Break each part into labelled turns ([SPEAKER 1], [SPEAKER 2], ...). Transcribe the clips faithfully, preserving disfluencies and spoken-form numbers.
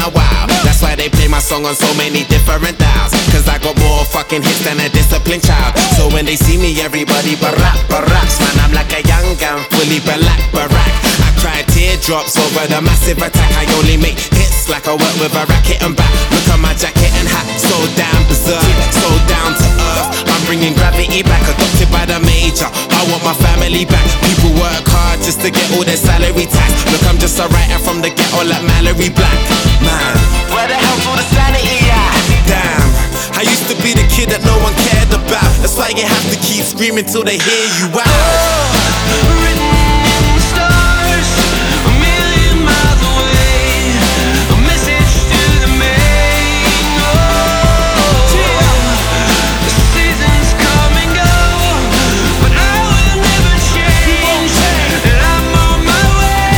[SPEAKER 1] now wow. That's why they play my song on so many different dials, cause I got more fucking hits than a disciplined child. So when they see me, everybody barack, baracks. Man, I'm like a young gun, fully black, barack. I cry teardrops over the massive attack. I only make hits like I work with a racket and back. Look at my jacket and hat, so damn berserk, so down to earth. I'm bringing gravity back, adopted by the major. I want my family back. People work hard just to get all their salary tax. Look, I'm just a writer from the ghetto like Mallory Black. Man, where the hell's all the sanity at? Damn, I used to be the kid that no one cared about. That's why you have to keep screaming till they hear you out.
[SPEAKER 2] Oh, written in the stars, a million miles away, a message to the main. Oh, the seasons come and go, but I will never change, and I'm on my way.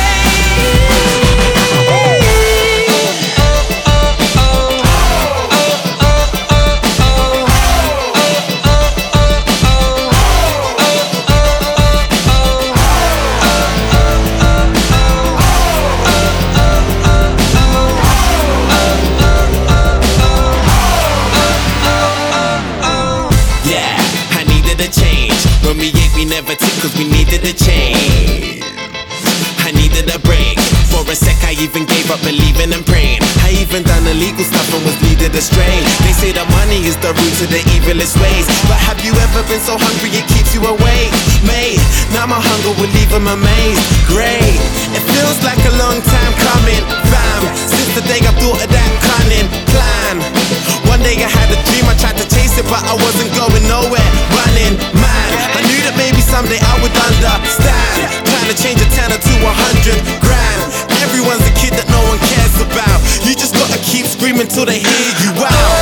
[SPEAKER 1] When we ate, we never took, cause we needed a change. I needed a break. For a sec, I even gave up believing and praying. I even done illegal stuff and was leaded astray. They say that money is the root to the evilest ways, but have you ever been so hungry it keeps you awake? Mate, now my hunger will leave them amazed. Great, it feels like a long time coming, fam. Since the day I thought of that cunning plan. One day I had a dream, I tried to chase it, but I wasn't going nowhere. Running, man, I knew that maybe someday I would understand. Trying to change a tenner to a hundred grand. Everyone's a kid that no one cares about. You just gotta keep screaming till they hear you out.